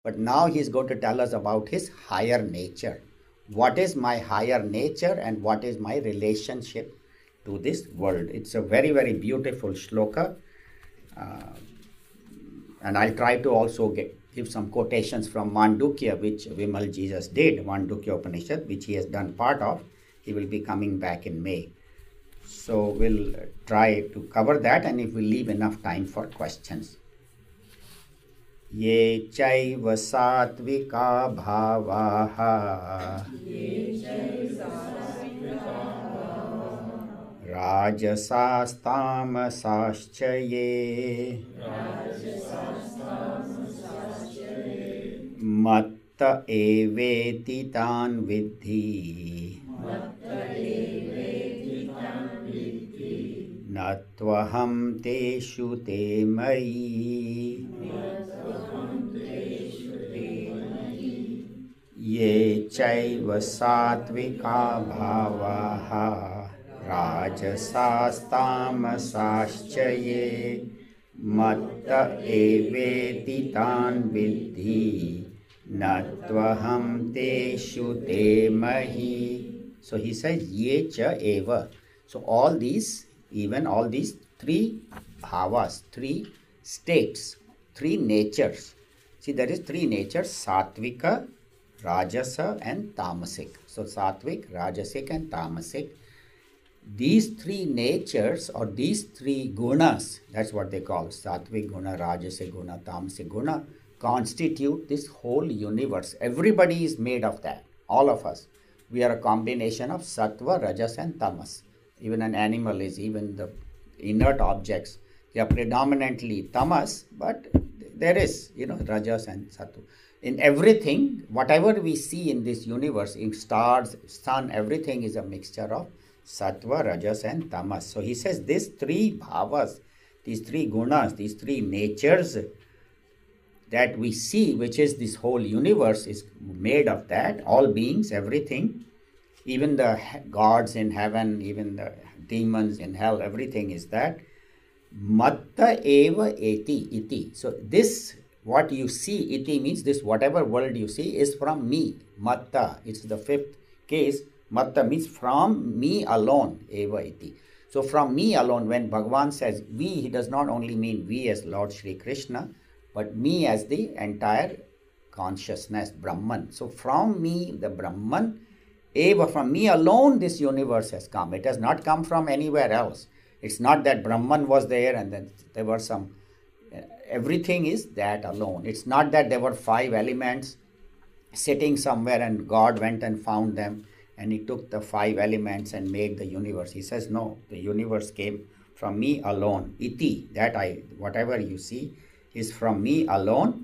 But now he's going to tell us about his higher nature. What is my higher nature and what is my relationship to this world? It's a very, very beautiful shloka. And I'll try to also give some quotations from Mandukya, which Vimal Jesus did, Mandukya Upanishad, which he has done part of. He will be coming back in May. So we'll try to cover that, and if we leave enough time for questions. Ye chaiva satvika bhavaha rajasastamasascha ye matta eveti tan vidhi natvaham teshu te mayi ye chaiva satvika bhavaha rajasastamasascha ye matta eveti tan vidhi natvaham teshu te mahi. So he says ye cha eva. So all these, even all these three bhavas, three states, three natures. See, there is three natures: sattvika, rajasa and tamasic. So sattvic, rajasic and tamasic. These three natures or these three gunas, that's what they call sattvic guna, rajasic guna, tamasic guna, constitute this whole universe. Everybody is made of that, all of us. We are a combination of sattva, rajas and tamas. Even an animal is, even the inert objects, they are predominantly tamas, but there is, rajas and sattva. In everything, whatever we see in this universe, in stars, sun, everything is a mixture of sattva, rajas and tamas. So he says these three bhavas, these three gunas, these three natures that we see, which is this whole universe, is made of that. All beings, everything, even the gods in heaven, even the demons in hell, everything is that. Matta eva iti. So this, what you see, iti means this, whatever world you see is from me. Matta, it's the fifth case. Matta means from me alone, eva iti. So from me alone, when Bhagavan says we, he does not only mean we as Lord Shri Krishna, but me as the entire consciousness, Brahman. So from me, the Brahman, eva, from me alone, this universe has come. It has not come from anywhere else. It's not that Brahman was there and then there were some, everything is that alone. It's not that there were 5 elements sitting somewhere and God went and found them and he took the 5 elements and made the universe. He says, no, the universe came from me alone. Iti, that whatever you see is from me alone.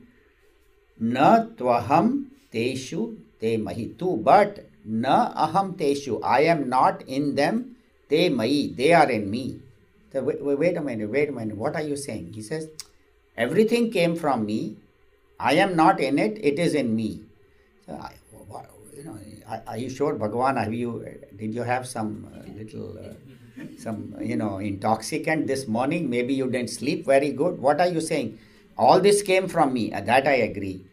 Na tvaham teshu te mahitu, but na aham teshu, I am not in them, te mahi, they are in me. So wait a minute, what are you saying? He says, everything came from me, I am not in it, it is in me. So are you sure, Bhagavan, did you have some little, intoxicant this morning? Maybe you didn't sleep very good. What are you saying? All this came from me, that I agree.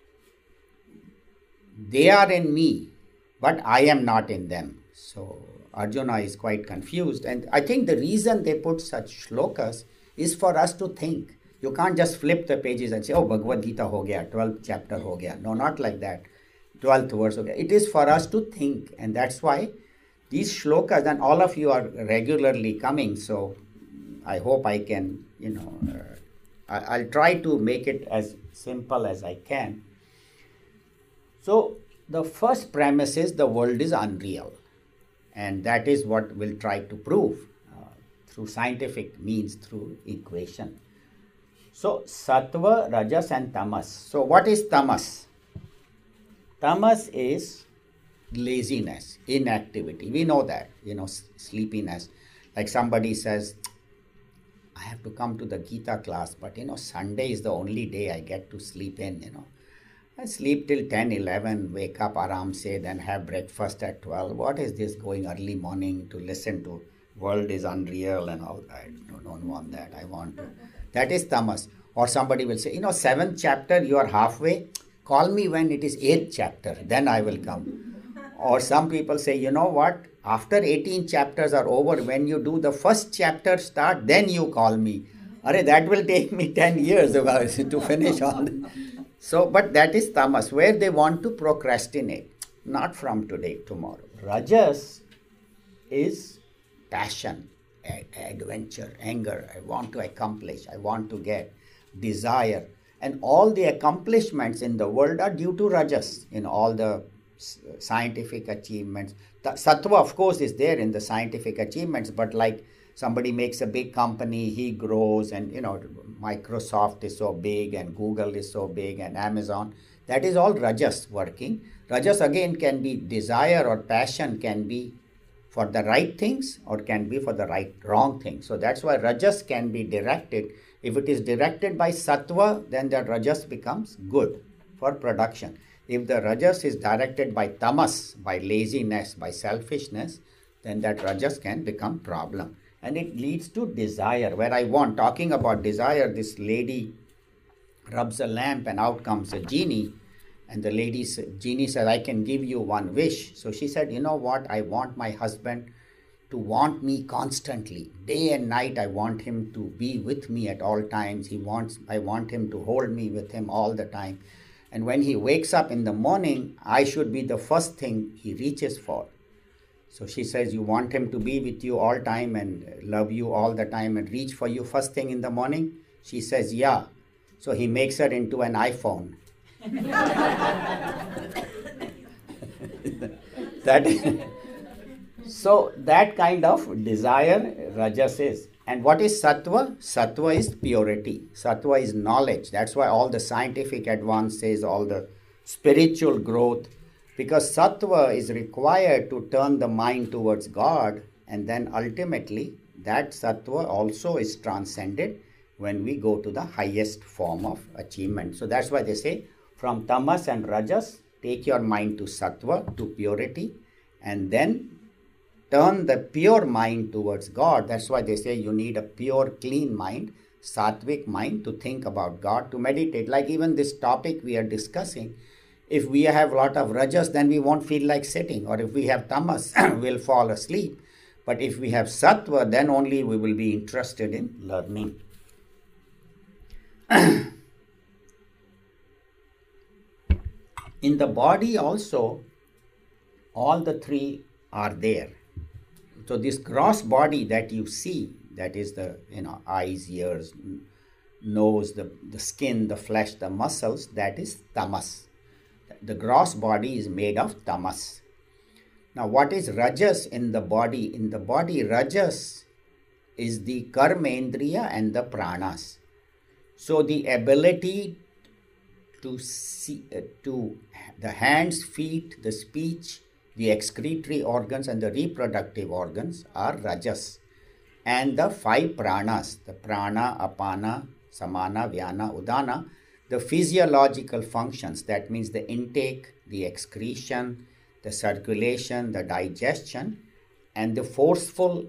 They are in me, but I am not in them. So Arjuna is quite confused. And I think the reason they put such shlokas is for us to think. You can't just flip the pages and say, oh, Bhagavad Gita ho gaya, 12th chapter ho gaya. No, not like that. 12th verse ho gaya. It is for us to think. And that's why these shlokas, and all of you are regularly coming. So I hope I can, I'll try to make it as simple as I can. So the first premise is the world is unreal. And that is what we'll try to prove through scientific means, through equation. So sattva, rajas and tamas. So what is tamas? Tamas is laziness, inactivity. We know that, sleepiness. Like somebody says, I have to come to the Gita class, but Sunday is the only day I get to sleep in, I sleep till 10, 11, wake up aram se, then have breakfast at 12. What is this going early morning to listen to world is unreal and all? I don't want that. I want to. That is tamas. Or somebody will say, 7th chapter, you are halfway. call me when it is 8th chapter, then I will come. Or some people say, you know what, after 18 chapters are over, when you do the first chapter start, then you call me. Arey, that will take me 10 years to finish all. So, but that is tamas, where they want to procrastinate. Not from today, tomorrow. Rajas is passion, adventure, anger. I want to accomplish, I want to get, desire. And all the accomplishments in the world are due to rajas, in all the scientific achievements. The sattva, of course, is there in the scientific achievements, but like somebody makes a big company, he grows, and Microsoft is so big, and Google is so big, and Amazon. That is all rajas working. Rajas again can be desire or passion, can be for the right things or can be for the wrong things. So that's why rajas can be directed. If it is directed by sattva, then that rajas becomes good for production. If the rajas is directed by tamas, by laziness, by selfishness, then that rajas can become problem. And it leads to desire, where I want, talking about desire, this lady rubs a lamp and out comes a genie. And the genie said, I can give you one wish. So she said, you know what, I want my husband to want me constantly. Day and night, I want him to be with me at all times. I want him to hold me with him all the time. And when he wakes up in the morning, I should be the first thing he reaches for. So she says, you want him to be with you all time and love you all the time and reach for you first thing in the morning? She says, yeah. So he makes her into an iPhone. So that kind of desire rajas is. And what is sattva? Sattva is purity. Sattva is knowledge. That's why all the scientific advances, all the spiritual growth, because sattva is required to turn the mind towards God, and then ultimately that sattva also is transcended when we go to the highest form of achievement. So that's why they say, from tamas and rajas, take your mind to sattva, to purity, and then turn the pure mind towards God. That's why they say you need a pure, clean mind, sattvic mind, to think about God, to meditate. Like even this topic we are discussing, if we have a lot of rajas, then we won't feel like sitting. Or if we have tamas, we'll fall asleep. But if we have sattva, then only we will be interested in learning. In the body also, all the three are there. So this gross body that you see, that is the eyes, ears, nose, the skin, the flesh, the muscles, that is tamas. The gross body is made of tamas. Now what is rajas in the body? In the body, rajas is the karmendriya and the pranas. So the ability to see, to the hands, feet, the speech, the excretory organs and the reproductive organs are rajas. And the 5 pranas, the prana, apana, samana, vyana, udana, the physiological functions, that means the intake, the excretion, the circulation, the digestion, and the forceful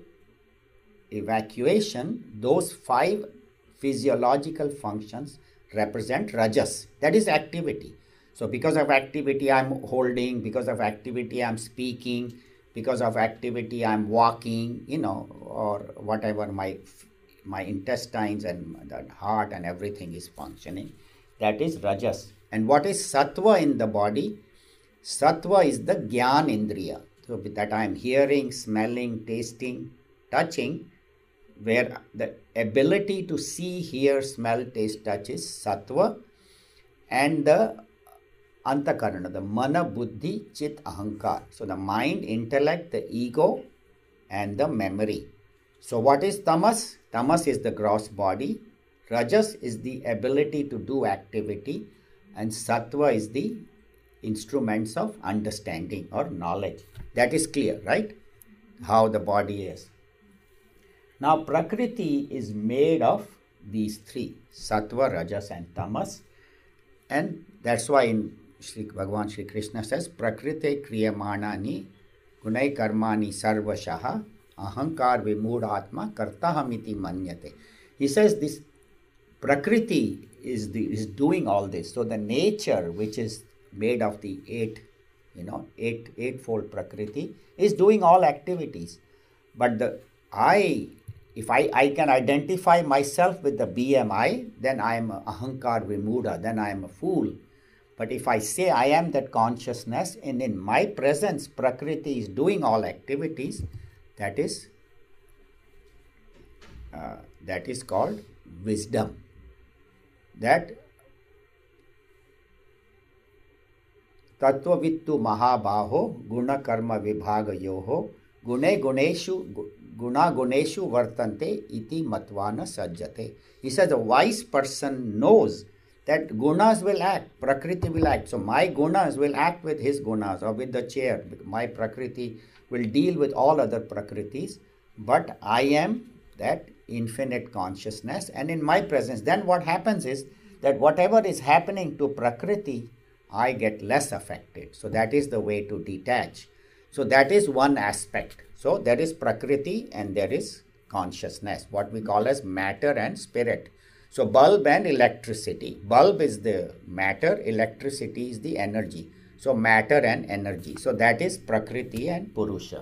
evacuation, those 5 physiological functions represent rajas. That is activity. So because of activity I'm holding, because of activity I'm speaking, because of activity I'm walking, or whatever, my intestines and the heart and everything is functioning. That is rajas. And what is sattva in the body? Sattva is the gyan indriya. So that I am hearing, smelling, tasting, touching, where the ability to see, hear, smell, taste, touch is sattva. And the antakarana, the mana, buddhi, chit, ahankar. So the mind, intellect, the ego, and the memory. So what is tamas? Tamas is the gross body. Rajas is the ability to do activity. And sattva is the instruments of understanding or knowledge. That is clear, right? How the body is. Now Prakriti is made of these 3, sattva, rajas and tamas. And that's why in Bhagavan Shri Krishna says, Prakriti kriyamanani gunai karmani sarvashaha ahankar vimudhatma kartahamiti manyate. He says this Prakriti is doing all this. So the nature, which is made of the eightfold Prakriti, is doing all activities. But if I can identify myself with the BMI, then I am ahankar vimuda, then I am a fool. But if I say I am that consciousness, and in my presence Prakriti is doing all activities, that is called wisdom. That Tattvavittu Mahabaho Guna Karma Vibhaga Yoho Gune Guna Guneshu Vartante Iti Matvana Sajjate. He says a wise person knows that gunas will act, Prakriti will act. So my gunas will act with his gunas, or with the chair. My Prakriti will deal with all other Prakritis, but I am that infinite consciousness, and in my presence, then what happens is that whatever is happening to Prakriti, I get less affected. So that is the way to detach. So that is one aspect. So there is Prakriti and there is consciousness, what we call as matter and spirit. So bulb and electricity. Bulb is the matter, electricity is the energy. So matter and energy. So that is Prakriti and Purusha.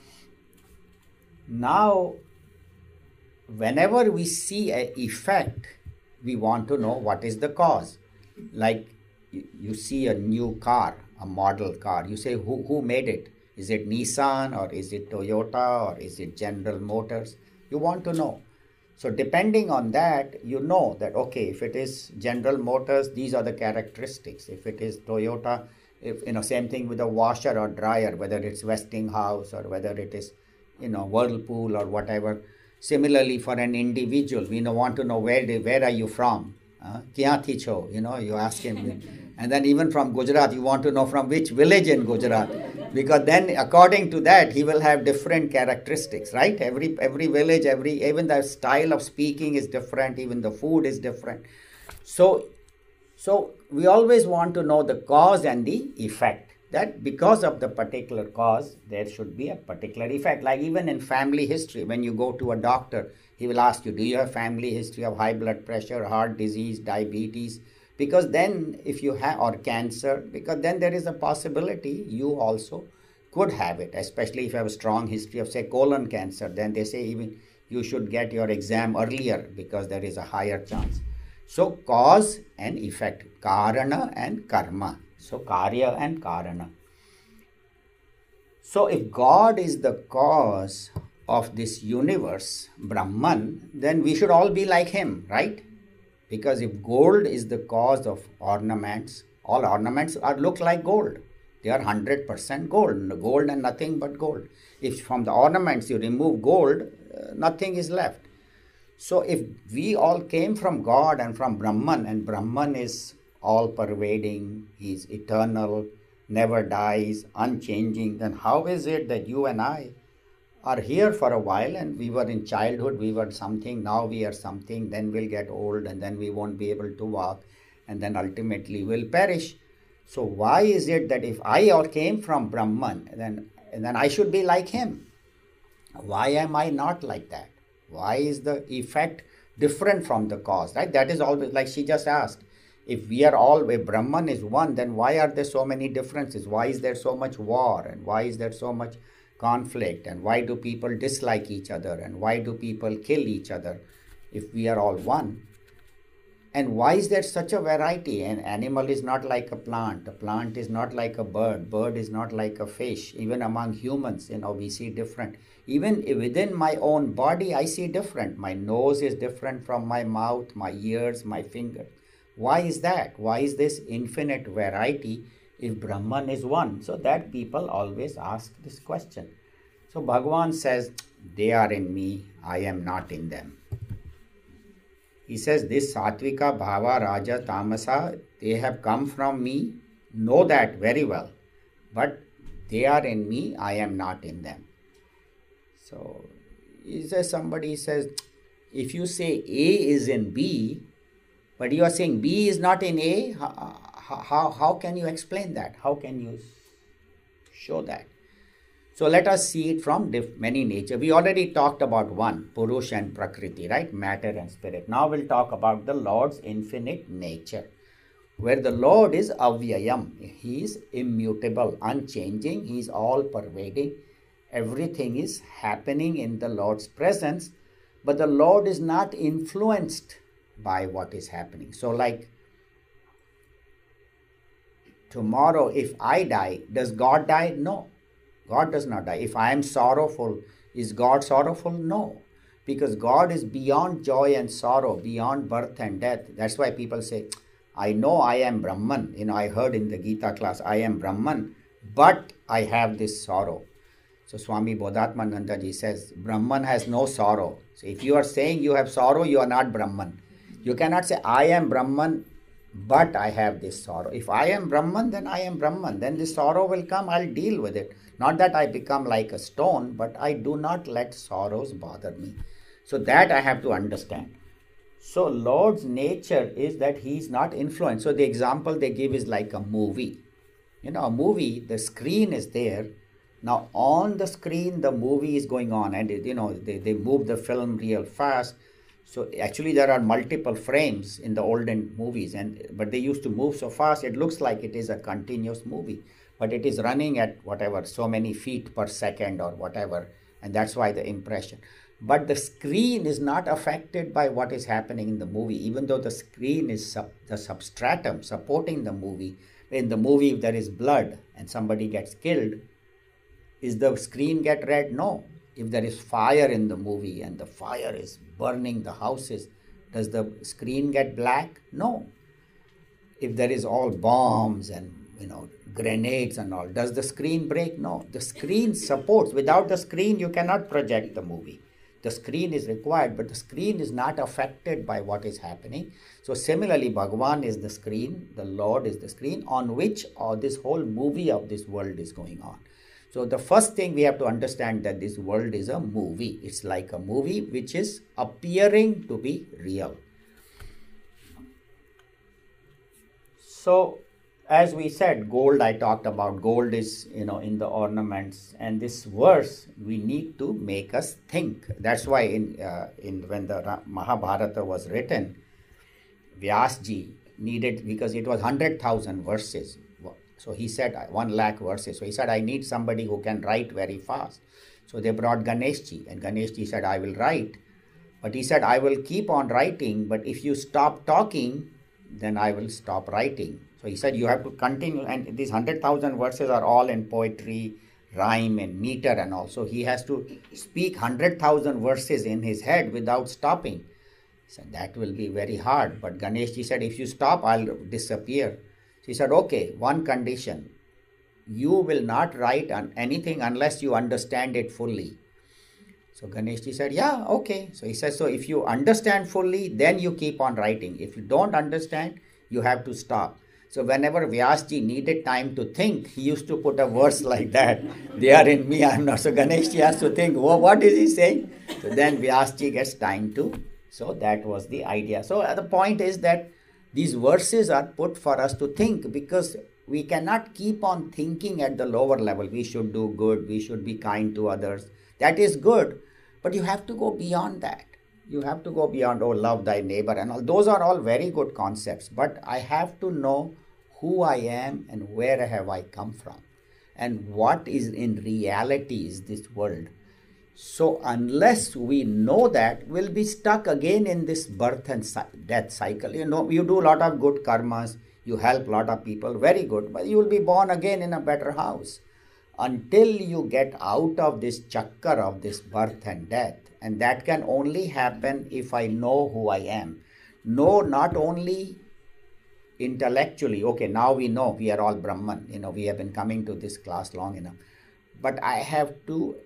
Now, whenever we see an effect, we want to know what is the cause. Like you see a new car, a model car. You say, who made it? Is it Nissan, or is it Toyota, or is it General Motors? You want to know. So depending on that, you know that, okay, if it is General Motors, these are the characteristics. If it is Toyota, same thing with a washer or dryer, whether it's Westinghouse or whether it is, Whirlpool or whatever. Similarly, for an individual, we want to know where are you from? Kya thi cho? You ask him. And then even from Gujarat, you want to know from which village in Gujarat. Because then according to that, he will have different characteristics, right? Every village, even the style of speaking is different, even the food is different. So we always want to know the cause and the effect. That because of the particular cause, there should be a particular effect. Like even in family history, when you go to a doctor, he will ask you, do you have family history of high blood pressure, heart disease, diabetes? Because then if you have, or cancer, because then there is a possibility you also could have it, especially if you have a strong history of, say, colon cancer. Then they say even you should get your exam earlier because there is a higher chance. So cause and effect, karana and karma. So karya and karana. So if God is the cause of this universe, Brahman, then we should all be like him, right? Because if gold is the cause of ornaments, all ornaments look like gold. They are 100% gold and nothing but gold. If from the ornaments you remove gold, nothing is left. So if we all came from God and from Brahman, and Brahman is all pervading, he is eternal, never dies, unchanging, then how is it that you and I are here for a while, and we were in childhood, we were something, now we are something, then we'll get old and then we won't be able to walk, and then ultimately we'll perish. So why is it that if I all came from Brahman, then I should be like him? Why am I not like that? Why is the effect different from the cause, right? That is always, like she just asked, if Brahman is one, then why are there so many differences? Why is there so much war, and why is there so much conflict, and why do people dislike each other, and why do people kill each other if we are all one? And why is there such a variety? An animal is not like a plant is not like a bird is not like a fish. Even among humans, we see different. Even within my own body, I see different. My nose is different from my mouth, my ears, my fingers. Why is that? Why is this infinite variety if Brahman is one? So that people always ask this question. So Bhagavan says, they are in me, I am not in them. He says, this Satvika, Bhava, Raja, Tamasa, they have come from me, know that very well. But they are in me, I am not in them. So somebody says, if you say A is in B, but you are saying B is not in A, how can you explain that? How can you show that? So let us see it from many nature. We already talked about one, Purush and Prakriti, right? Matter and spirit. Now we'll talk about the Lord's infinite nature, where the Lord is avyayam. He is immutable, unchanging. He is all pervading. Everything is happening in the Lord's presence, but the Lord is not influenced by what is happening. So like tomorrow, if I die, does God die? No. God does not die. If I am sorrowful, is God sorrowful? No. Because God is beyond joy and sorrow, beyond birth and death. That's why people say, I know I am Brahman. I heard in the Gita class, I am Brahman, but I have this sorrow. So Swami Bodhatmananda ji says, Brahman has no sorrow. So if you are saying you have sorrow, you are not Brahman. You cannot say, I am Brahman, but I have this sorrow. If I am Brahman, then I am Brahman. Then this sorrow will come, I'll deal with it. Not that I become like a stone, but I do not let sorrows bother me. So that I have to understand. So Lord's nature is that he is not influenced. So the example they give is like a movie. A movie, the screen is there. Now on the screen, the movie is going on, and they move the film real fast. So actually there are multiple frames in the olden movies, but they used to move so fast, it looks like it is a continuous movie. But it is running at whatever, so many feet per second or whatever, and that's why the impression. But the screen is not affected by what is happening in the movie, even though the screen is the substratum supporting the movie. In the movie, if there is blood and somebody gets killed, is the screen get red? No. If there is fire in the movie and the fire is burning the houses, does the screen get black? No. If there is all bombs and grenades and all, does the screen break? No. The screen supports. Without the screen, you cannot project the movie. The screen is required, but the screen is not affected by what is happening. So similarly, Bhagavan is the screen, the Lord is the screen on which this whole movie of this world is going on. So the first thing we have to understand that this world is a movie. It's like a movie which is appearing to be real. So as we said, gold, I talked about, gold is, in the ornaments. And this verse, we need to make us think. That's why when the Mahabharata was written, Vyasji needed, because it was 100,000 verses. So he said 1 lakh verses. So he said, I need somebody who can write very fast. So they brought Ganeshji, and Ganeshji said, I will write. But he said, I will keep on writing, but if you stop talking, then I will stop writing. So he said, you have to continue. And these 100,000 verses are all in poetry, rhyme and meter and all. So he has to speak 100,000 verses in his head without stopping. So that will be very hard. But Ganeshji said, if you stop, I'll disappear. So he said, okay, one condition. You will not write on anything unless you understand it fully. So Ganeshji said, yeah, okay. So he says, so if you understand fully, then you keep on writing. If you don't understand, you have to stop. So whenever Vyasji needed time to think, he used to put a verse like that. They are in me, I am not. So Ganeshji has to think, oh, what is he saying? So then Vyasji gets time to. So that was the idea. So the point is that these verses are put for us to think, because we cannot keep on thinking at the lower level. We should do good. We should be kind to others. That is good. But you have to go beyond that. You have to go beyond, oh, love thy neighbor and all. Those are all very good concepts. But I have to know who I am and where have I come from. And what is in reality is this world. So unless we know that, we'll be stuck again in this birth and death cycle. You do a lot of good karmas. You help a lot of people. Very good. But you will be born again in a better house. Until you get out of this chakkar of this birth and death. And that can only happen if I know who I am. Know not only intellectually, okay, now we know we are all Brahman. We have been coming to this class long enough. But I have to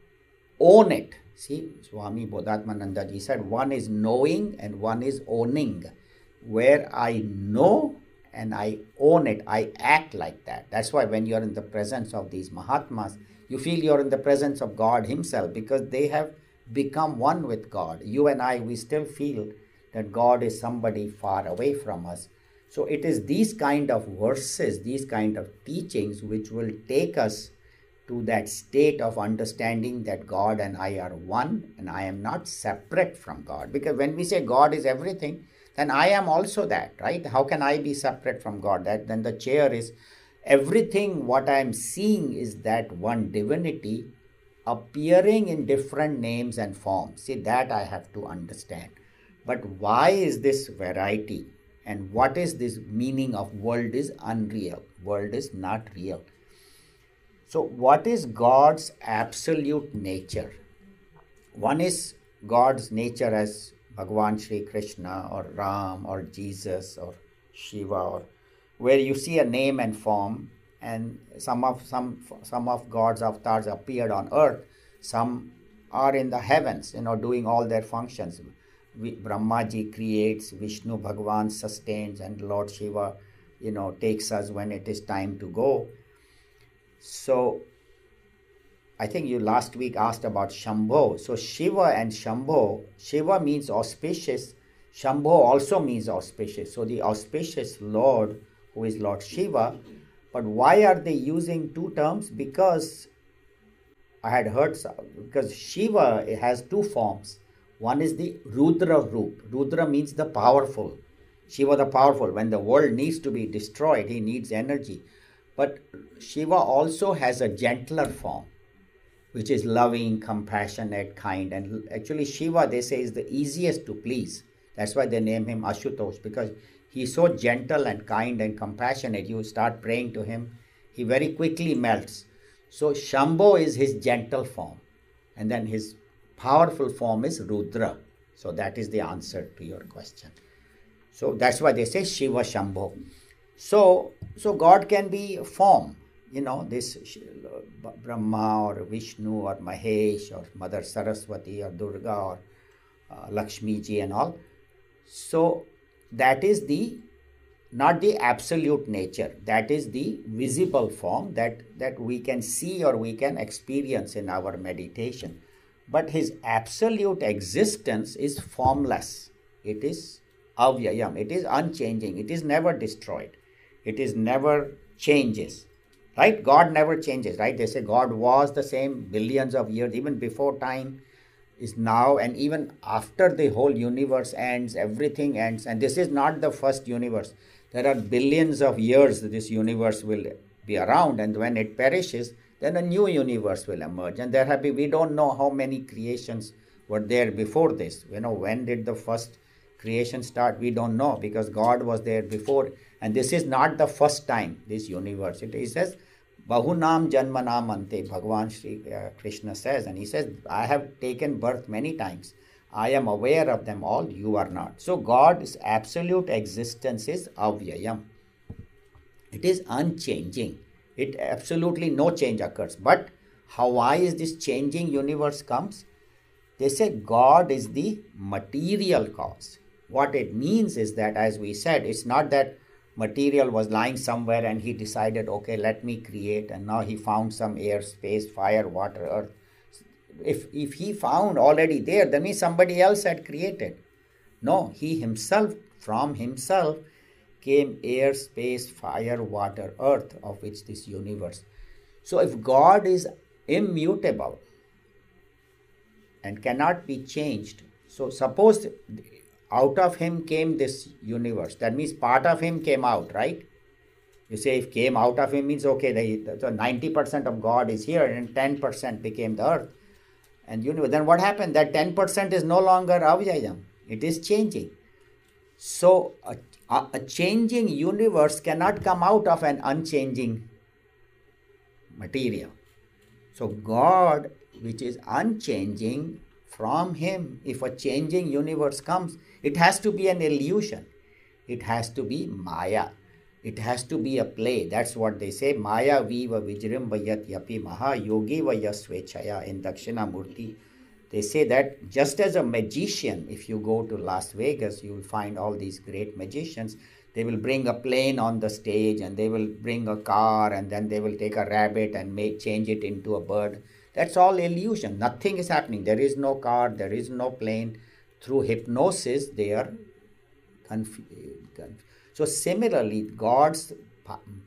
own it. See, Swami Bodhatmananda ji said, one is knowing and one is owning. Where I know and I own it, I act like that. That's why when you're in the presence of these Mahatmas, you feel you're in the presence of God himself, because they have become one with God. You and I, we still feel that God is somebody far away from us. So it is these kind of verses, these kind of teachings which will take us to that state of understanding that God and I are one, and I am not separate from God. Because when we say God is everything, then I am also that, right? How can I be separate from God? That then the chair is everything. What I am seeing is that one divinity appearing in different names and forms. See, that I have to understand. But why is this variety? And what is this meaning of world is unreal? World is not real. So what is God's absolute nature? One is God's nature as Bhagavan Sri Krishna or Ram or Jesus or Shiva, or where you see a name and form, and some of God's avatars appeared on earth. Some are in the heavens, doing all their functions. Brahmaji creates, Vishnu Bhagavan sustains, and Lord Shiva, takes us when it is time to go. So I think you last week asked about Shambho. So Shiva and Shambho, Shiva means auspicious, Shambho also means auspicious. So the auspicious Lord, who is Lord Shiva. But why are they using two terms? Because I had heard, because Shiva has two forms. One is the Rudra Roop. Rudra means the powerful. Shiva the powerful. When the world needs to be destroyed, he needs energy. But Shiva also has a gentler form, which is loving, compassionate, kind. And actually Shiva, they say, is the easiest to please. That's why they name him Ashutosh, because he's so gentle and kind and compassionate. You start praying to him, he very quickly melts. So Shambho is his gentle form. And then his powerful form is Rudra. So that is the answer to your question. So that's why they say Shiva Shambho. So God can be a form. This Brahma or Vishnu or Mahesh or Mother Saraswati or Durga or Lakshmi ji and all. So that is not the absolute nature. That is the visible form that we can see or we can experience in our meditation. But his absolute existence is formless. It is avyayam. It is unchanging. It is never destroyed. It is never changes. Right? God never changes, right? They say God was the same billions of years, even before time is now, and even after the whole universe ends, everything ends. And this is not the first universe. There are billions of years this universe will be around, and when it perishes, then a new universe will emerge. And we don't know how many creations were there before this. When did the first creation start? We don't know, because God was there before. And this is not the first time, this universe. It says, Bahunam Janmanam Ante, Bhagavan Sri Krishna says, and he says, I have taken birth many times. I am aware of them all, you are not. So God's absolute existence is avyayam. It is unchanging. It absolutely no change occurs. But why is this changing universe comes? They say God is the material cause. What it means is that, as we said, it's not that material was lying somewhere and he decided, okay, let me create, and now he found some air, space, fire, water, earth. If he found already there, then means somebody else had created. No, he himself, from himself came air, space, fire, water, earth, of which this universe. So if God is immutable and cannot be changed, so suppose out of him came this universe, that means part of him came out, right? You say if came out of him means, okay, so 90% of God is here and 10% became the earth. And then what happened? That 10% is no longer avyayam. It is changing. So a changing universe cannot come out of an unchanging material. So God, which is unchanging, from him, if a changing universe comes, it has to be an illusion. It has to be Maya. It has to be a play. That's what they say. Maya viva vijrimbhayat yapi maha yogi vaya swechaya in Dakshinamurti. They say that just as a magician, if you go to Las Vegas, you will find all these great magicians. They will bring a plane on the stage, and they will bring a car, and then they will take a rabbit and change it into a bird. That's all illusion. Nothing is happening. There is no car, there is no plane. Through hypnosis, they are confused. So similarly, God's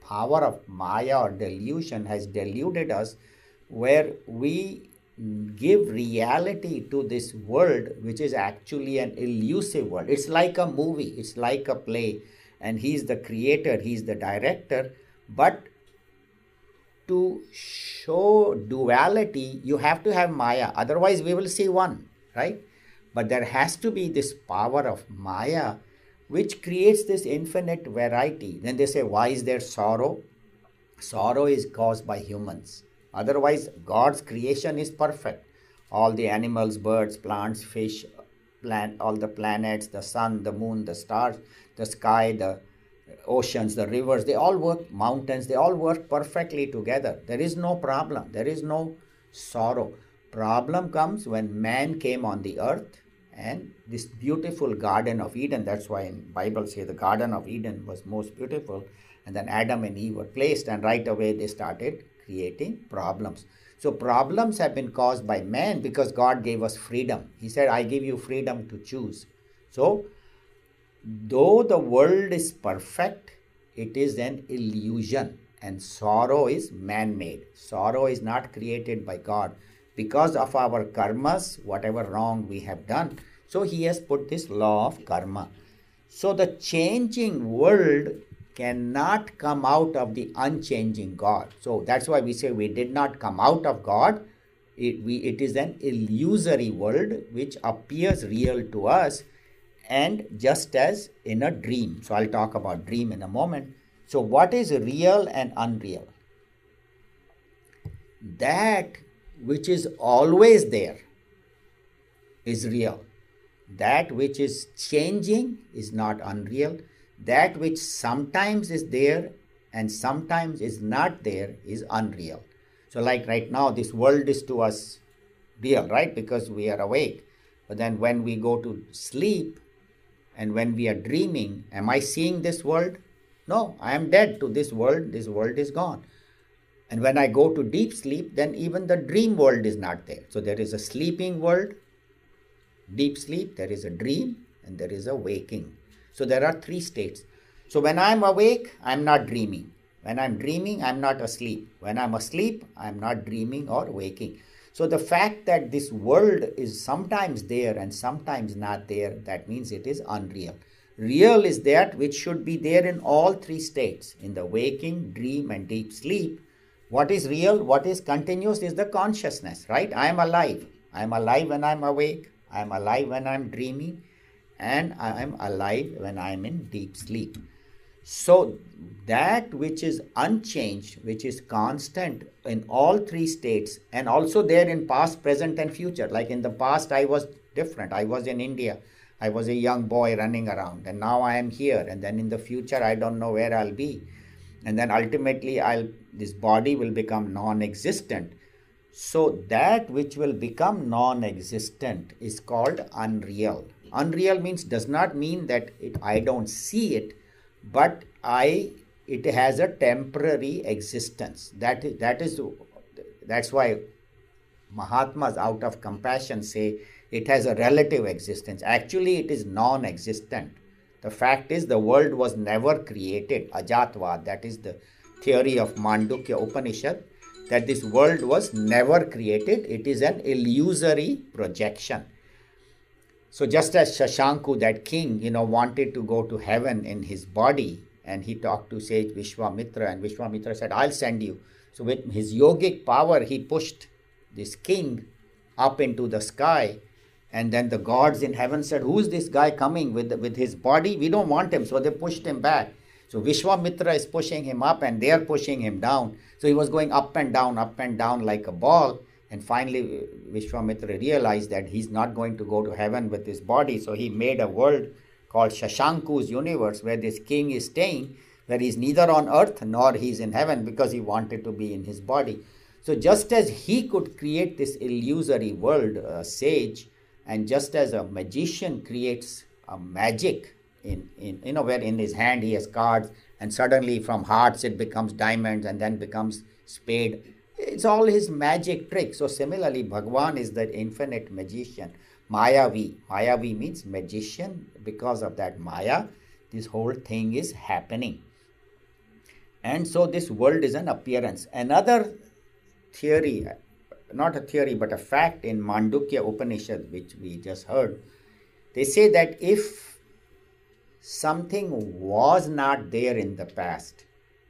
power of Maya or delusion has deluded us, where we give reality to this world, which is actually an elusive world. It's like a movie, it's like a play, and he's the creator, he's the director. But to show duality, you have to have Maya, otherwise we will see one, right? But there has to be this power of Maya which creates this infinite variety. Then they say, why is there sorrow? Sorrow is caused by humans. Otherwise, God's creation is perfect. All the animals, birds, plants, fish, all the planets, the sun, the moon, the stars, the sky, the oceans, the rivers, they all work, mountains, they all work perfectly together. There is no problem. There is no sorrow. Problem comes when man came on the earth, and this beautiful Garden of Eden, that's why in Bible say the Garden of Eden was most beautiful, and then Adam and Eve were placed, and right away they started creating problems. So problems have been caused by man because God gave us freedom. He said, I give you freedom to choose. So though the world is perfect, it is an illusion, and sorrow is man-made. Sorrow is not created by God. Because of our karmas, whatever wrong we have done, so he has put this law of karma. So the changing world cannot come out of the unchanging God. So that's why we say we did not come out of God. It is an illusory world which appears real to us, and just as in a dream. So I'll talk about dream in a moment. So what is real and unreal? That which is always there is real. That which is changing is not unreal. That which sometimes is there and sometimes is not there is unreal. So like right now, this world is to us real, right? Because we are awake. But then when we go to sleep and when we are dreaming, am I seeing this world? No, I am dead to this world. This world is gone. And when I go to deep sleep, then even the dream world is not there. So there is a sleeping world, deep sleep, there is a dream, and there is a waking. So there are three states. So when I'm awake, I'm not dreaming. When I'm dreaming, I'm not asleep. When I'm asleep, I'm not dreaming or waking. So the fact that this world is sometimes there and sometimes not there, that means it is unreal. Real is that which should be there in all three states, in the waking, dream, and deep sleep. What is real, what is continuous is the consciousness, right? I am alive. I am alive when I am awake. I am alive when I am dreaming. And I am alive when I am in deep sleep. So that which is unchanged, which is constant in all three states, and also there in past, present, and future. Like in the past, I was different. I was in India. I was a young boy running around, and now I am here. And then in the future, I don't know where I'll be. And then ultimately, this body will become non-existent. So that which will become non-existent is called unreal. Unreal does not mean that I don't see it, but it has a temporary existence. That's why Mahatmas out of compassion say it has a relative existence. Actually, it is non-existent. The fact is the world was never created. Ajatvad, that is the theory of Mandukya Upanishad, that this world was never created. It is an illusory projection. So just as Shashanku, that king, wanted to go to heaven in his body, and he talked to sage Vishwamitra, and Vishwamitra said, I'll send you. So with his yogic power, he pushed this king up into the sky. And then the gods in heaven said, who's this guy coming with his body? We don't want him. So they pushed him back. So Vishwamitra is pushing him up and they are pushing him down. So he was going up and down like a ball. And finally, Vishwamitra realized that he's not going to go to heaven with his body. So he made a world called Shashanku's universe, where this king is staying, where he's neither on earth nor he's in heaven, because he wanted to be in his body. So just as he could create this illusory world, a sage, and just as a magician creates a magic where in his hand he has cards, and suddenly from hearts it becomes diamonds and then becomes spade. It's all his magic trick. So similarly, Bhagwan is the infinite magician. Mayavi. Mayavi means magician. Because of that Maya, this whole thing is happening. And so this world is an appearance. Another theory, not a theory, but a fact in Mandukya Upanishad, which we just heard, they say that if something was not there in the past,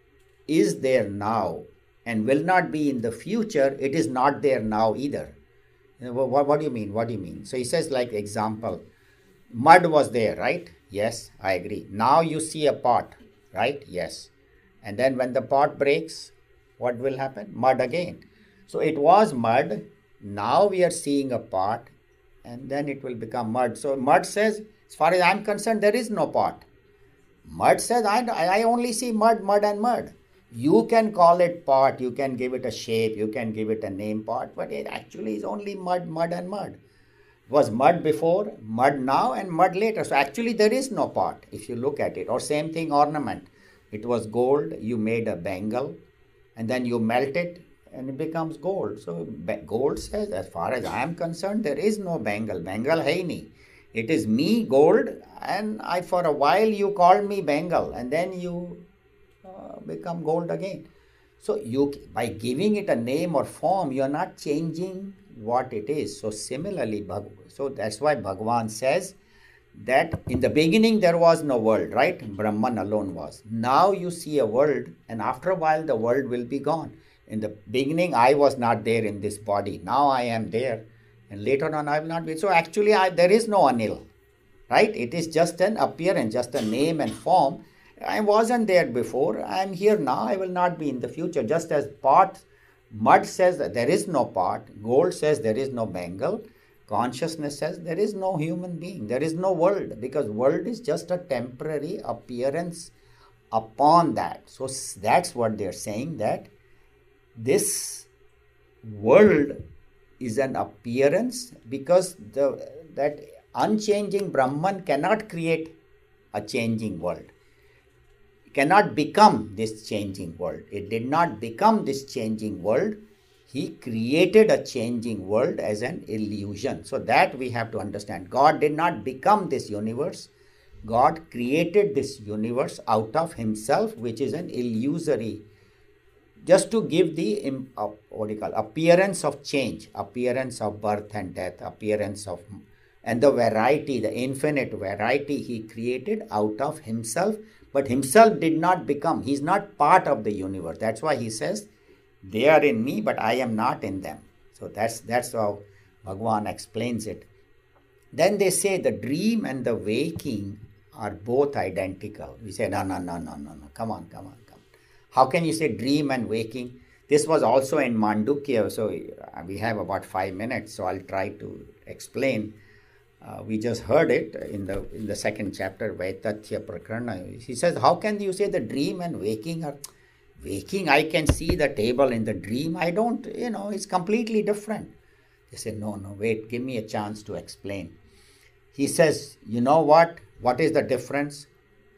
is there now, and will not be in the future, it is not there now either. What do you mean? What do you mean? So he says, like example, mud was there, right? Yes, I agree. Now you see a pot, right? Yes. And then when the pot breaks, what will happen? Mud again. So it was mud. Now we are seeing a pot, and then it will become mud. So mud says, as far as I'm concerned, there is no pot. Mud says, I only see mud, mud and mud. You can call it pot, you can give it a shape, you can give it a name pot, but it actually is only mud, mud and mud. It was mud before, mud now, and mud later. So actually there is no pot if you look at it. Or same thing, ornament. It was gold, you made a bangle, and then you melt it, and it becomes gold. So gold says, as far as I am concerned, there is no bangle. Bangle hai nahi. It is me, gold, and for a while you called me bangle, and then you become gold again. So by giving it a name or form, you are not changing what it is. So similarly, so that's why Bhagavan says that in the beginning there was no world, right? Brahman alone was. Now you see a world, and after a while the world will be gone. In the beginning I was not there in this body. Now I am there, and later on I will not be. So actually there is no Anil, right? It is just an appearance, just a name and form. I wasn't there before. I am here now. I will not be in the future. Just as mud says that there is no pot, gold says there is no bangle, consciousness says there is no human being, there is no world, because world is just a temporary appearance upon that. So that's what they're saying, that this world is an appearance, because that unchanging Brahman cannot create a changing world. Cannot become this changing world. It did not become this changing world. He created a changing world as an illusion. So that we have to understand. God did not become this universe. God created this universe out of himself, which is an illusory, just to give the appearance of change, appearance of birth and death, appearance of, and the variety, the infinite variety he created out of himself. But himself did not become. He is not part of the universe. That's why he says, they are in me, but I am not in them. So that's how Bhagavan explains it. Then they say the dream and the waking are both identical. We say, no. Come on. How can you say dream and waking? This was also in Mandukya. So we have about 5 minutes. So I'll try to explain. We just heard it in the second chapter, Vaitathya Prakarana. He says, how can you say the dream and waking are waking? I can see the table in the dream. I don't, it's completely different. They say, no, wait, give me a chance to explain. He says, you know what? What is the difference?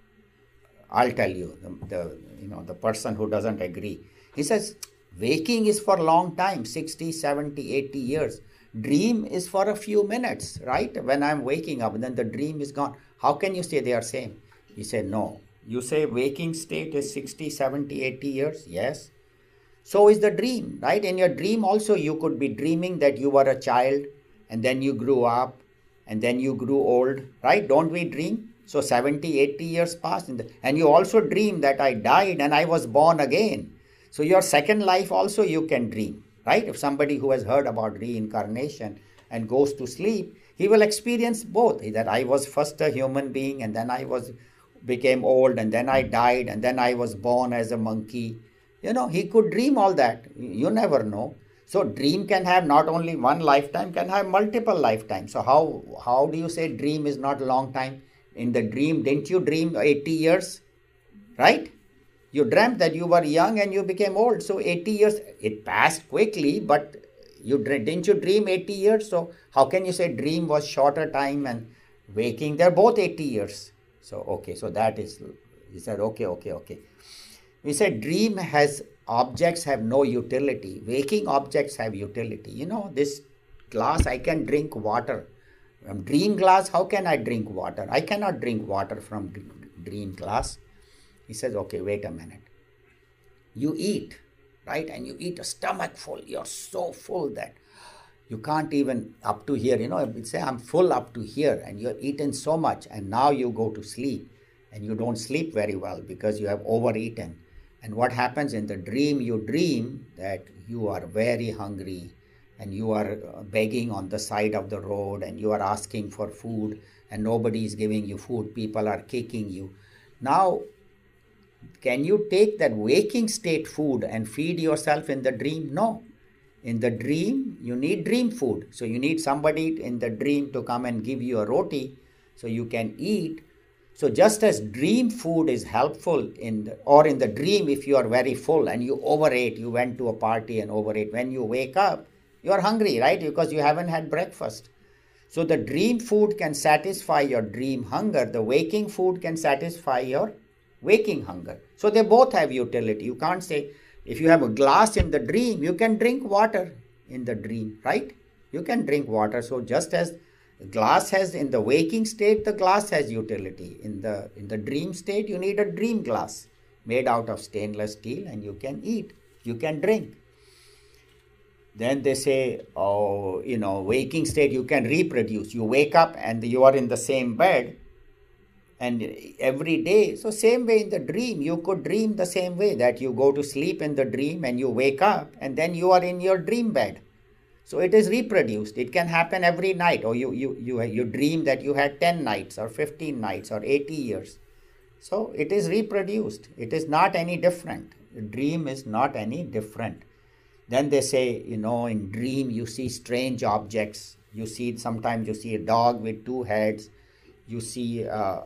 I'll tell you, the person who doesn't agree. He says, waking is for a long time, 60, 70, 80 years. Dream is for a few minutes, right? When I'm waking up, then the dream is gone. How can you say they are same? He said, no. You say waking state is 60, 70, 80 years. Yes. So is the dream, right? In your dream also, you could be dreaming that you were a child, and then you grew up, and then you grew old, right? Don't we dream? So 70, 80 years passed. And you also dream that I died and I was born again. So your second life also you can dream. Right? If somebody who has heard about reincarnation and goes to sleep, he will experience both. That I was first a human being, and then I became old, and then I died, and then I was born as a monkey. He could dream all that. You never know. So dream can have not only one lifetime, can have multiple lifetimes. So how do you say dream is not a long time? In the dream, didn't you dream 80 years? Right? You dreamt that you were young and you became old. So 80 years, it passed quickly, but didn't you dream 80 years? So how can you say dream was shorter time and waking? They're both 80 years. So, okay, so that is, he said, okay. We said dream objects have no utility. Waking objects have utility. This glass, I can drink water. From dream glass, how can I drink water? I cannot drink water from dream glass. He says, okay, wait a minute. you eat, right? And you eat a stomach full. You're so full that you can't even up to here, say I'm full up to here, and you're eaten so much, and now you go to sleep and you don't sleep very well because you have overeaten. And what happens in the dream? You dream that you are very hungry and you are begging on the side of the road and you are asking for food and nobody is giving you food. People are kicking you. Now, can you take that waking state food and feed yourself in the dream? No. In the dream, you need dream food. So you need somebody in the dream to come and give you a roti so you can eat. So just as dream food is helpful in the dream, if you are very full and you overate, you went to a party and overate, when you wake up, you are hungry, right? Because you haven't had breakfast. So the dream food can satisfy your dream hunger. The waking food can satisfy your waking hunger. So they both have utility. You can't say, if you have a glass in the dream, you can drink water in the dream, right? You can drink water. So just as glass has in the waking state, the glass has utility. In the dream state, you need a dream glass made out of stainless steel, and you can eat, you can drink. Then they say, waking state, you can reproduce. You wake up and you are in the same bed and every day. So same way in the dream, you could dream the same way, that you go to sleep in the dream and you wake up and then you are in your dream bed. So it is reproduced. It can happen every night. Or you dream that you had 10 nights or 15 nights or 80 years. So it is reproduced. It is not any different. The dream is not any different. Then they say, in dream you see strange objects. Sometimes you see a dog with 2 heads. You see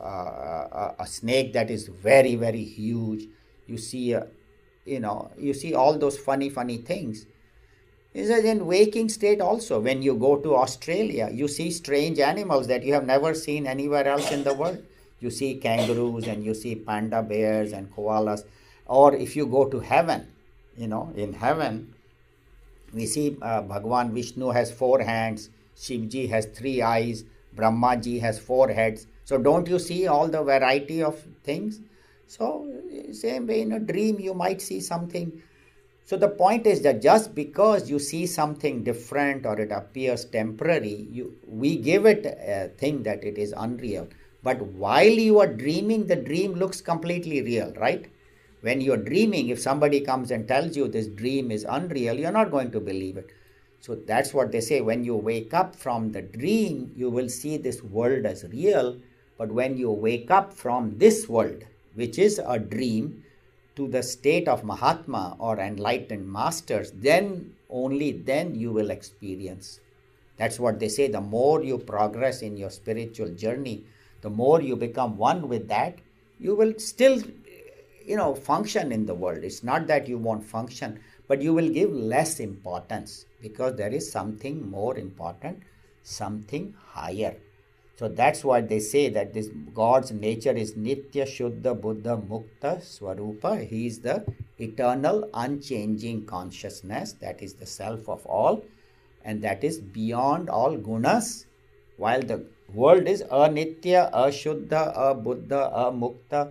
a snake that is very, very huge. You see, you see all those funny things. Is in waking state also. When you go to Australia, you see strange animals that you have never seen anywhere else in the world. You see kangaroos and you see panda bears and koalas. Or if you go to heaven, in heaven, we see Bhagwan Vishnu has 4 hands, Shivji has 3 eyes, Brahmaji has 4 heads. So don't you see all the variety of things? So same way in a dream you might see something. So the point is that just because you see something different or it appears temporary, we give it a thing that it is unreal. But while you are dreaming, the dream looks completely real, right? When you are dreaming, if somebody comes and tells you this dream is unreal, you're not going to believe it. So that's what they say. When you wake up from the dream, you will see this world as real. But when you wake up from this world, which is a dream, to the state of Mahatma or enlightened masters, then only then you will experience. That's what they say. The more you progress in your spiritual journey, the more you become one with that, you will still, function in the world. It's not that you won't function, but you will give less importance because there is something more important, something higher. So that's why they say that this God's nature is Nitya Shuddha Buddha Mukta Swarupa. He is the eternal unchanging consciousness, that is the self of all, and that is beyond all gunas, while the world is Anitya, Ashuddha, Abuddha, Amukta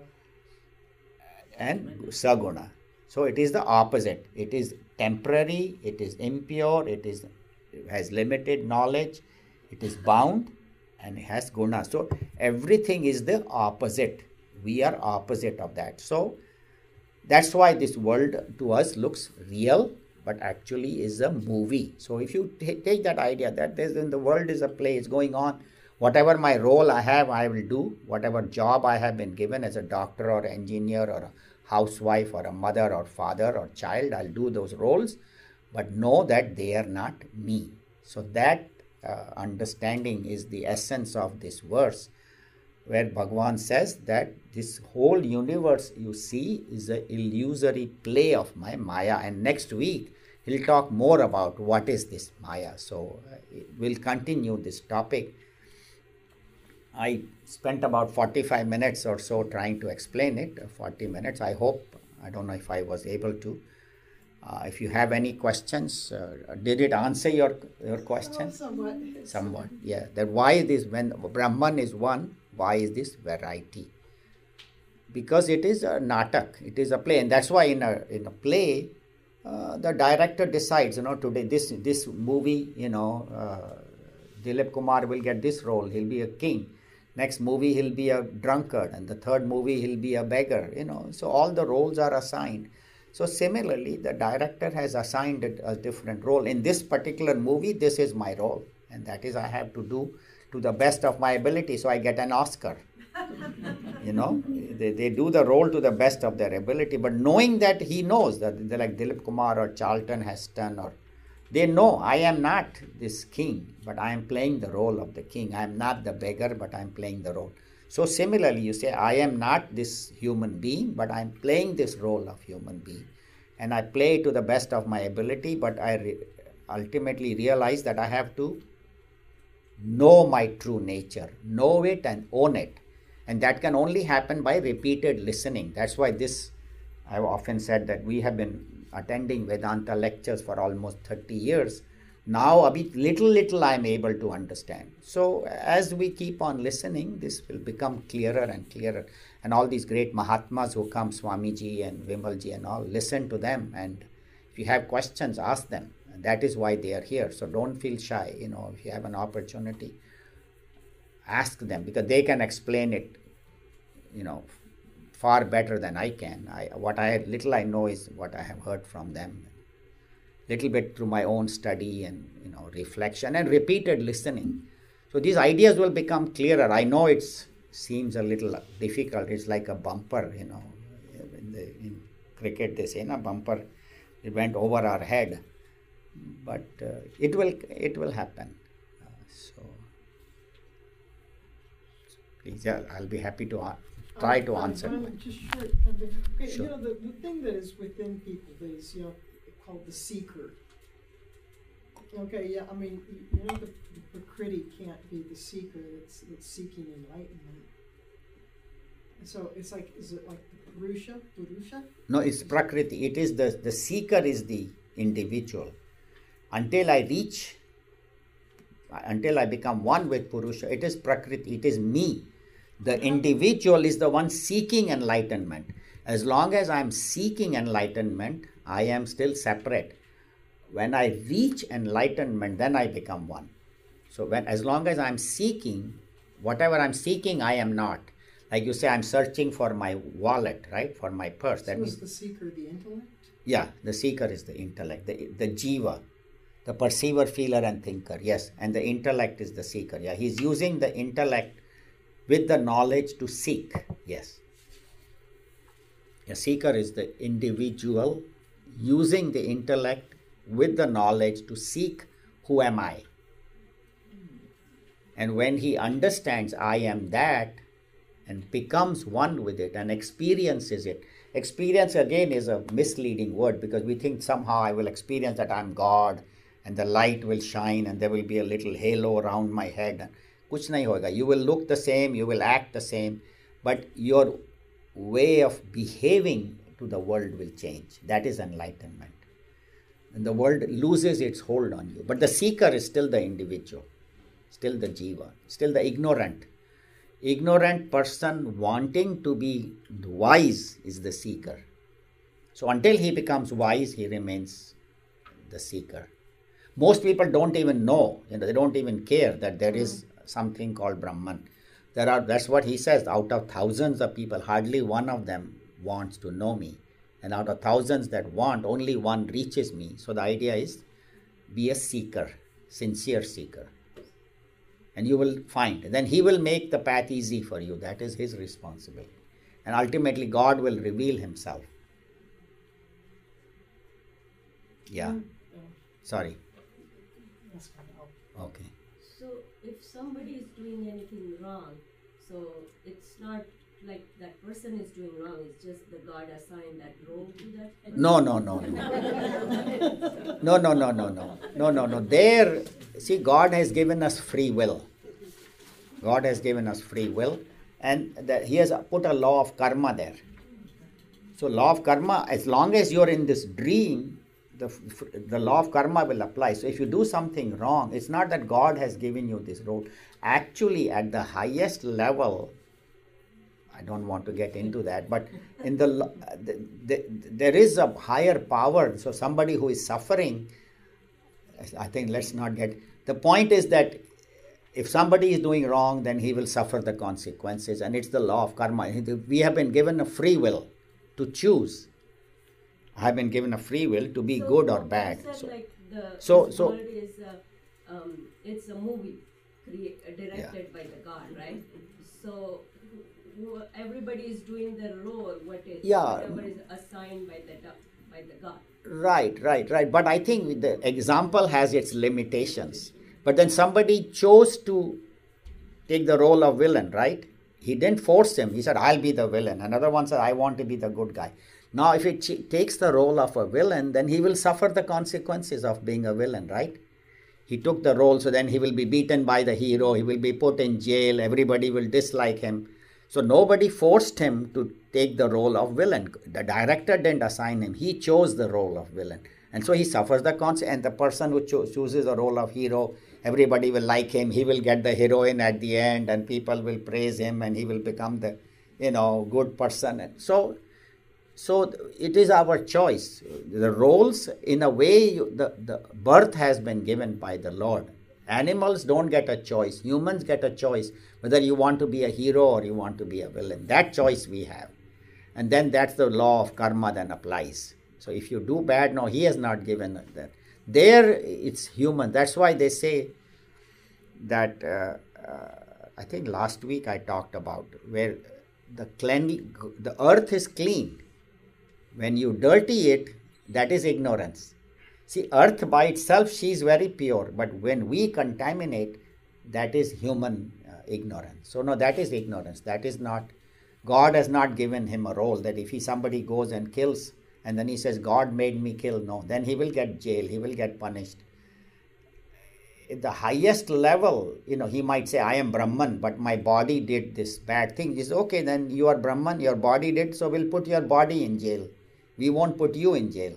and Saguna. So it is the opposite. It is temporary, it is impure, it has limited knowledge, it is bound, and it has guna. So everything is the opposite. We are opposite of that. So that's why this world to us looks real, but actually is a movie. So if you take that idea that in the world is a play, it's going on. Whatever my role I have, I will do. Whatever job I have been given as a doctor or engineer or a housewife or a mother or father or child, I'll do those roles, but know that they are not me. So that understanding is the essence of this verse, where Bhagavan says that this whole universe you see is an illusory play of my Maya. And next week he'll talk more about what is this Maya. So we'll continue this topic. I spent about 45 minutes or so trying to explain it, 40 minutes. I don't know if I was able to. If you have any questions, did it answer your question? Somewhat, yeah. That why this, when Brahman is one, why is this variety? because it is a natak, it is a play, and that's why in a play, the director decides, today this movie, Dilip Kumar will get this role, he'll be a king. Next movie he'll be a drunkard, and the third movie he'll be a beggar. So all the roles are assigned. So similarly, the director has assigned it a different role. In this particular movie, this is my role, and that is I have to do to the best of my ability, so I get an Oscar. They do the role to the best of their ability, but knowing that he knows that they're like Dilip Kumar or Charlton Heston, or they know I am not this king, but I am playing the role of the king. I am not the beggar, but I am playing the role. So similarly, you say, I am not this human being, but I am playing this role of human being. And I play to the best of my ability, but I ultimately realize that I have to know my true nature, know it and own it. And that can only happen by repeated listening. That's why I've often said that we have been attending Vedanta lectures for almost 30 years. Now, little I am able to understand. So, as we keep on listening, this will become clearer and clearer. And all these great Mahatmas who come, Swamiji and Vimalji and all, listen to them. And if you have questions, ask them. And that is why they are here. So, don't feel shy. If you have an opportunity, ask them, because they can explain it, far better than I can. Little I know is what I have heard from them. Little bit through my own study and reflection and repeated listening. So these ideas will become clearer. I know it seems a little difficult. It's like a bumper, in cricket they say, bumper. It went over our head, but it will happen. So please, I'll be happy to try to answer. Just short. Okay, sure. The thing that is within people that is called the seeker. Okay, yeah, I mean, the Prakriti can't be the seeker that's seeking enlightenment. So it's like, is it like Purusha? No, it's Prakriti. It is the seeker is the individual. Until I become one with Purusha, it is Prakriti, it is me. The individual is the one seeking enlightenment. As long as I am seeking enlightenment, I am still separate. When I reach enlightenment, then I become one. So as long as I am seeking, whatever I am seeking, I am not. Like you say, I am searching for my wallet, right? For my purse. So is the seeker the intellect? Yeah, the seeker is the intellect, the jiva, the perceiver, feeler and thinker. Yes, and the intellect is the seeker. Yeah, he's using the intellect with the knowledge to seek. Yes. A seeker is the individual using the intellect with the knowledge to seek who am I. And when he understands I am that and becomes one with it and experiences it. Experience again is a misleading word, because we think somehow I will experience that I'm God and the light will shine and there will be a little halo around my head. Kuch nahi hoga. You will look the same, you will act the same, but your way of behaving to the world will change. That is enlightenment. And the world loses its hold on you. But the seeker is still the individual, still the jiva, still the ignorant. Ignorant person wanting to be wise is the seeker. So until he becomes wise, he remains the seeker. Most people don't even know, they don't even care that there is something called Brahman. That's what he says, out of thousands of people, hardly one of them wants to know me. And out of thousands that want, only one reaches me. So the idea is, be a seeker, sincere seeker. And you will find. Then he will make the path easy for you. That is his responsibility. And ultimately God will reveal himself. Yeah. Sorry. Okay. So if somebody is doing anything wrong, so it's not like that person is doing wrong, it's just the God assigned that role to that? No. No. There, see, God has given us free will. God has given us free will, and he has put a law of karma there. So law of karma, as long as you're in this dream, the law of karma will apply. So if you do something wrong, it's not that God has given you this role. Actually, at the highest level I don't want to get into that, but in there is a higher power. So somebody who is suffering, I think let's not get. The point is that if somebody is doing wrong, then he will suffer the consequences, and it's the law of karma. We have been given a free will to choose. I have been given a free will to be good or bad. You said like this so world is it's a movie directed by the God, right? So everybody is doing their role, whatever is assigned by the God. Right. But I think the example has its limitations. But then somebody chose to take the role of villain, right? He didn't force him. He said, I'll be the villain. Another one said, I want to be the good guy. Now, if it takes the role of a villain, then he will suffer the consequences of being a villain, right? He took the role, so then he will be beaten by the hero. He will be put in jail. Everybody will dislike him. So nobody forced him to take the role of villain. The director didn't assign him. He chose the role of villain. And so he suffers the consequence. And the person who chooses the role of hero, everybody will like him. He will get the heroine at the end, and people will praise him, and he will become the, good person. And so it is our choice. The roles, in a way, the birth has been given by the Lord. Animals don't get a choice. Humans get a choice whether you want to be a hero or you want to be a villain. That choice we have. And then that's the law of karma then applies. So if you do bad, no, he has not given that. There, it's human. That's why they say that, I think last week I talked about where the earth is clean. When you dirty it, that is ignorance. See, earth by itself, she is very pure. But when we contaminate, that is human ignorance. So no, that is ignorance. That is not, God has not given him a role that if somebody goes and kills, and then he says, God made me kill. No, then he will get jail. He will get punished. At the highest level, he might say, I am Brahman, but my body did this bad thing. He says, okay, then you are Brahman, your body did, so we'll put your body in jail. We won't put you in jail.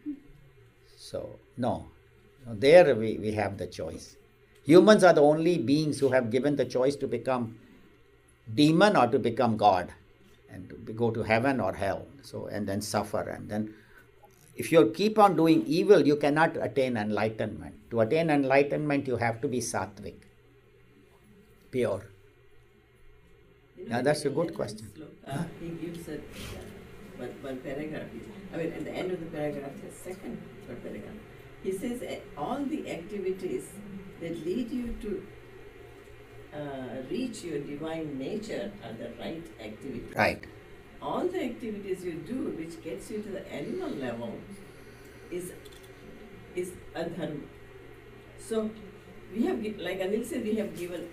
So, no. There we have the choice. Humans are the only beings who have given the choice to become demon or to become God, and to go to heaven or hell. So, and then suffer. And then if you keep on doing evil, you cannot attain enlightenment. To attain enlightenment, you have to be sattvic, pure. Now, that's a good question. He gives one paragraph. I mean, at the end of the paragraph, the second paragraph, he says all the activities that lead you to reach your divine nature are the right activities. Right. All the activities you do which gets you to the animal level is adharma. So we have, like Anil said, he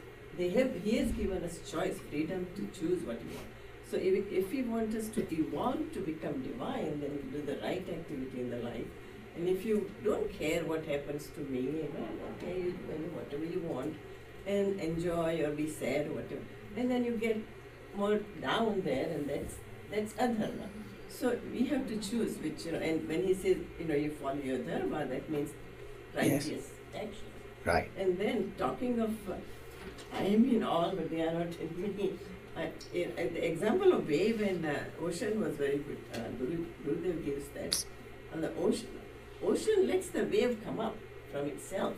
has given us choice, freedom to choose what we want. So if we want us to evolve to become divine, then we do the right activity in the life. And if you don't care what happens to me, okay, you do whatever you want and enjoy or be sad or whatever, and then you get more down there, and that's adharma. So we have to choose which, and when he says, you follow your dharma, that means righteous action. Right. And then talking of, I am in all, but they are not in me. The example of wave and ocean was very good. Gurudev gives that. And the ocean lets the wave come up from itself.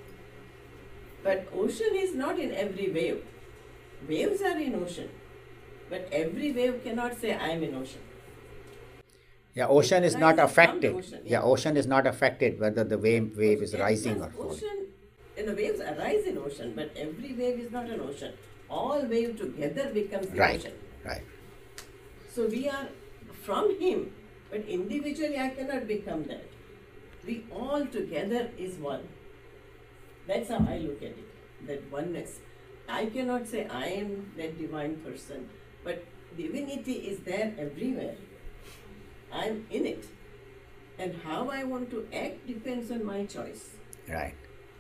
But ocean is not in every wave. Waves are in ocean. But every wave cannot say, I am in ocean. Yeah, ocean is not affected. Ocean, ocean is not affected whether the wave is rising or falling. Ocean, the waves arise in ocean, but every wave is not an ocean. All wave together becomes the ocean. Right. So we are from him, but individually I cannot become that. We all together is one. That's how I look at it, that oneness. I cannot say I am that divine person, but divinity is there everywhere. I am in it. And how I want to act depends on my choice. Right.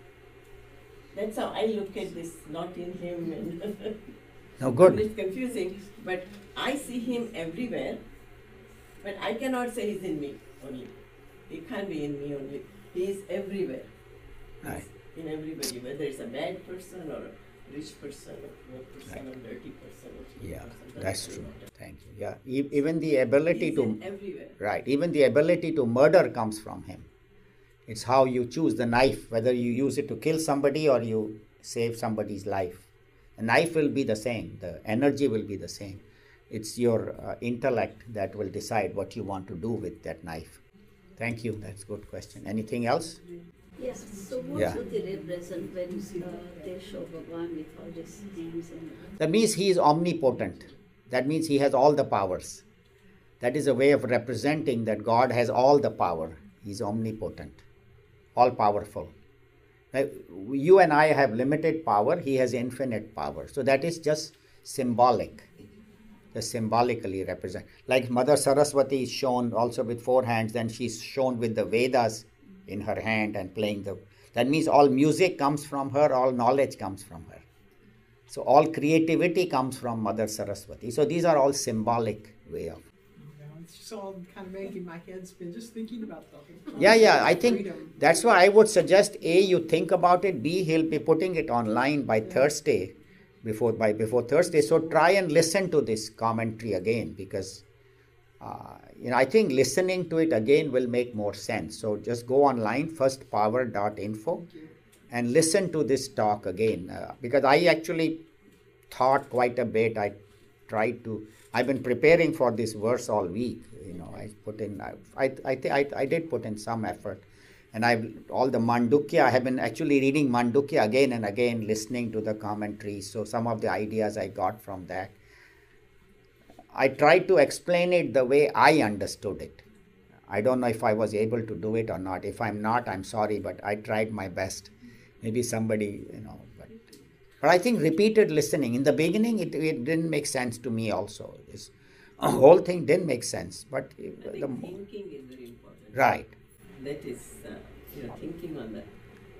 That's how I look at this, not in him. And No, good. It's confusing, but I see him everywhere, but I cannot say he's in me only. He can't be in me only. He is everywhere. Right. In everybody, whether it's a bad person or rich person, or poor person, or dirty person, or cheap Yeah, person. that's Doesn't true. matter. Thank you. Yeah, even the ability He's to in everywhere. right, even the ability to murder comes from him. It's how you choose the knife, whether you use it to kill somebody or you save somebody's life. The knife will be the same. The energy will be the same. It's your intellect that will decide what you want to do with that knife. Thank you. That's a good question. Anything else? Yes, so what Yeah. should they represent when they show Bhagwan with all these names? That means he is omnipotent. That means he has all the powers. That is a way of representing that God has all the power. He is omnipotent, all powerful. Now, you and I have limited power, he has infinite power. So that is just symbolic. Just symbolically represent. Like Mother Saraswati is shown also with 4 hands, then she's shown with the Vedas in her hand and playing the. That means all music comes from her, all knowledge comes from her. So all creativity comes from Mother Saraswati. So these are all symbolic way of. It's just all kind of making my head spin just thinking about the Yeah, I think freedom. that's why I would suggest A, you think about it, B, he'll be putting it online by Thursday, before Thursday. So try and listen to this commentary again, because I think listening to it again will make more sense. So just go online, firstpower.info, and listen to this talk again, because I actually thought quite a bit. I've been preparing for this verse all week. I did put in some effort, and all the Mandukya. I have been actually reading Mandukya again and again, listening to the commentaries. So some of the ideas I got from that. I tried to explain it the way I understood it. I don't know if I was able to do it or not. If I'm not, I'm sorry, but I tried my best. Maybe somebody, but I think repeated listening. In the beginning, it didn't make sense to me also. This whole thing didn't make sense. But I think thinking is very important. Right. That is, thinking on the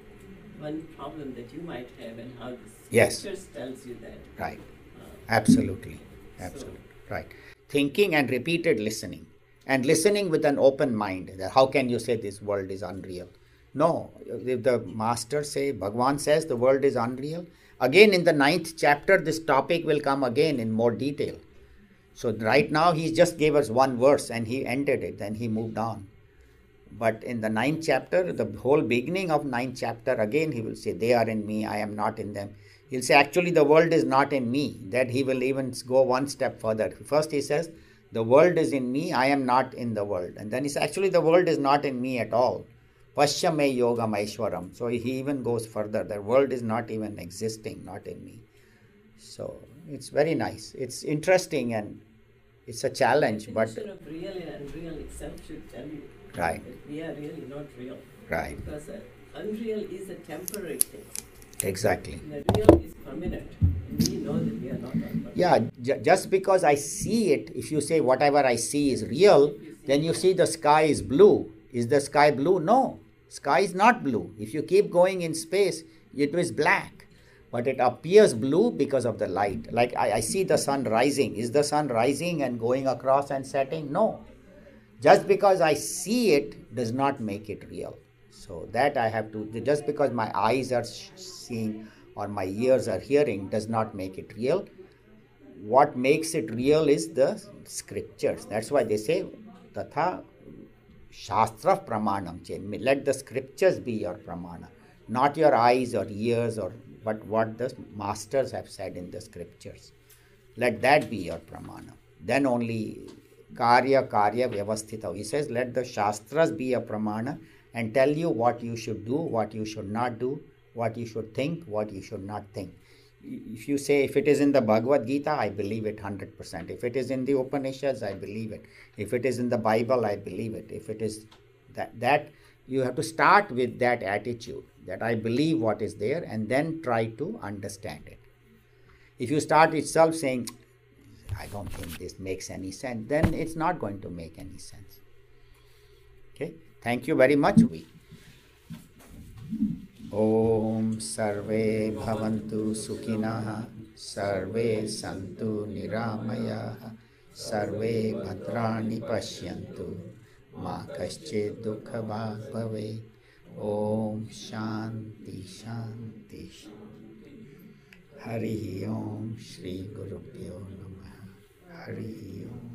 one problem that you might have and how the Yes. scriptures tells you that. Right. Uh, Absolutely. So- Absolutely. Right. Thinking and repeated listening. And listening with an open mind. That how can you say this world is unreal? No. If the master Bhagwan says the world is unreal, again in the 9th chapter, this topic will come again in more detail. So right now, he just gave us one verse and he ended it. Then he moved on. But in the 9th chapter, the whole beginning of 9th chapter, again he will say, they are in me, I am not in them. He'll say, actually the world is not in me. That he will even go one step further. First he says, the world is in me, I am not in the world. And then he says, actually the world is not in me at all. Pasyame yogam aishwaram. So he even goes further. The world is not even existing, not in me. So it's very nice. It's interesting and it's a challenge. The But definition of real and unreal itself should tell you Right. that we are really not real. Right. Because unreal is a temporary thing. Exactly. The real is permanent. And we know that we are not permanent. Yeah, just because I see it, if you say whatever I see is real, then you see the sky is blue. Is the sky blue? No, sky is not blue. If you keep going in space, it is black. But it appears blue because of the light. Like I see the sun rising. Is the sun rising and going across and setting? No. Just because I see it does not make it real. So that I have to, just because my eyes are seeing or my ears are hearing does not make it real. What makes it real is the scriptures. That's why they say, Tatha Shastra Pramanam. Let the scriptures be your Pramana. Not your eyes or ears, but what the masters have said in the scriptures. Let that be your Pramana. Then only Karya Vyavasthita. He says, let the Shastras be a Pramana and tell you what you should do, what you should not do, what you should think, what you should not think. If you say, if it is in the Bhagavad Gita, I believe it 100%. If it is in the Upanishads, I believe it. If it is in the Bible, I believe it. If it is that you have to start with that attitude, that I believe what is there, and then try to understand it. If you start itself saying, I don't think this makes any sense, then it's not going to make any sense. Okay? Thank you very much. Om Sarve Bhavantu Sukhinah Sarve Santu Niramaya Sarve Bhadrani Pashyantu Ma Kaschid Dukha Bhave Om Shanti Shanti. Harihi Om. Shri Gurubhyo Namaha. Harihi Om.